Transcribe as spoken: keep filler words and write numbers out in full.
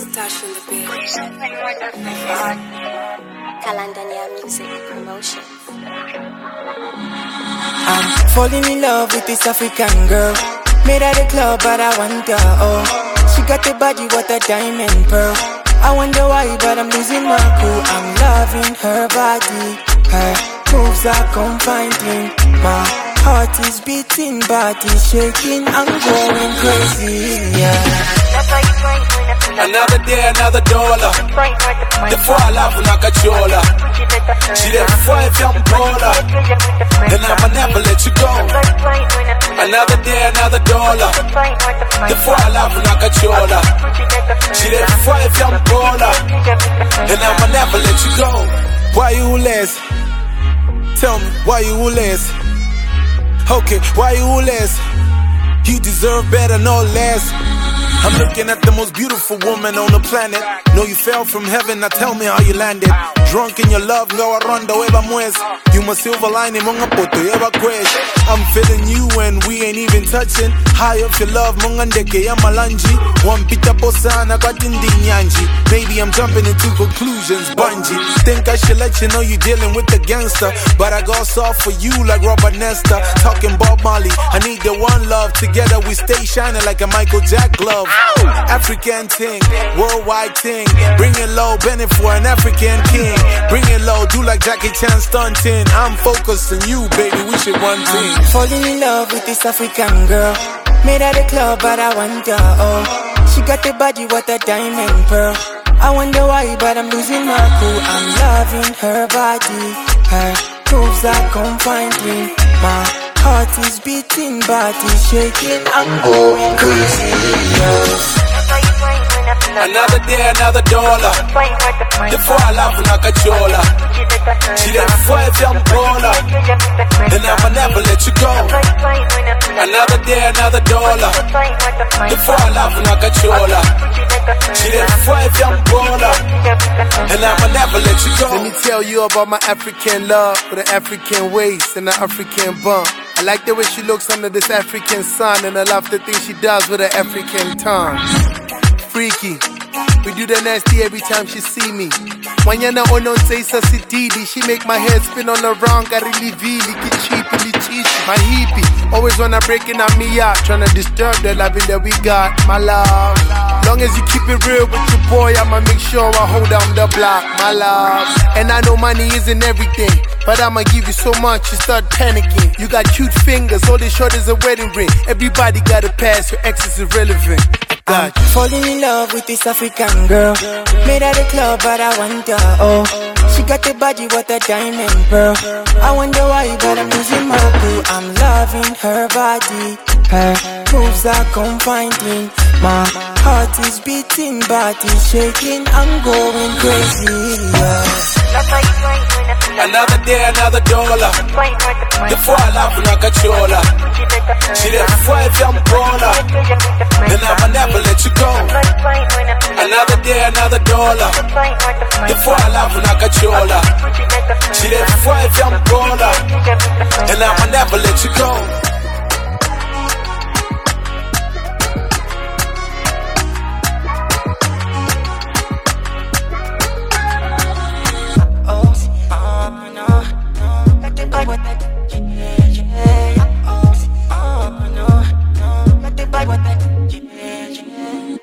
Tash in the bed. Kalandania Music Promotion. I'm falling in love with this African girl. Made at the club, but I want her, oh. She got the body, what a diamond pearl. I wonder why, but I'm losing my cool. I'm loving her body. Her moves are confining. My heart is beating, body shaking. I'm going crazy, yeah. Another day, another dollar. The fall off like a chola. She there five young baller. Then I'ma never let you go. Another day, another dollar. The fall off like a chola. She there five young baller. Then I'ma never let you go. Why you less? Tell me, why you less? Okay, why you less? You deserve better, no less. I'm looking at the most beautiful woman on the planet. Know you fell from heaven, now tell me how you landed. Drunk in your love, ngawa ronda weba mwes. You my silver lining, monga poto yeba quest. I'm feeling you and we ain't even touching. High up your love, monga ndeke ya malanji. One pita posana kwa tindi nyanji. Maybe I'm jumping into conclusions, bungee. Think I should let you know you dealing with the gangster, but I go soft for you like Robert Nesta. Talking Bob Marley, I need the one love. Together we stay shining like a Michael Jack glove. African ting, worldwide ting. Bring it low, bend it for an African king. Bring it low, do like Jackie Chan stunting. I'm focused on you, baby, we should one thing. I'm falling in love with this African girl. Made at the club, but I want her, oh. She got the body, what a diamond pearl. I wonder why, but I'm losing my cool. I'm loving her body. Her moves are confining. My heart is beating, body shaking. I'm going crazy, yeah. Another day, another dollar. The fall off like a chola. She there five young baller. Then I'ma never let you go. Another day, another dollar. The fall off like a chola. She there five young baller. And I'ma never let you go. Let me tell you about my African love with an African waist and an African bump. I like the way she looks under this African sun, and I love the things she does with her African tongue. Freaky, we do the nasty every time she see me. Wanyana ono say sasididi, she make my head spin on the wrong. I really really get cheap and cheap. My hippie, always wanna breaking on me out, tryna disturb the loving that we got. My love, long as you keep it real with your boy, I'ma make sure I hold down the block. My love, and I know money isn't everything, but I'ma give you so much you start panicking. You got cute fingers, all they short is a wedding ring. Everybody got a pass, your ex is irrelevant. I'm falling in love with this African girl. Made at the club, but I want her, oh. She got the body, what a diamond pearl. I wonder why, but I'm losing my cool. I'm loving her body. Her moves are confining. My heart is beating, body shaking. I'm going crazy, yeah. Another day, another dollar. The fall off like a chola. She there five young baller. Then I'ma never let you go. Another day, another dollar. The fall off like a chola. She there five young baller. And I'ma never let you go.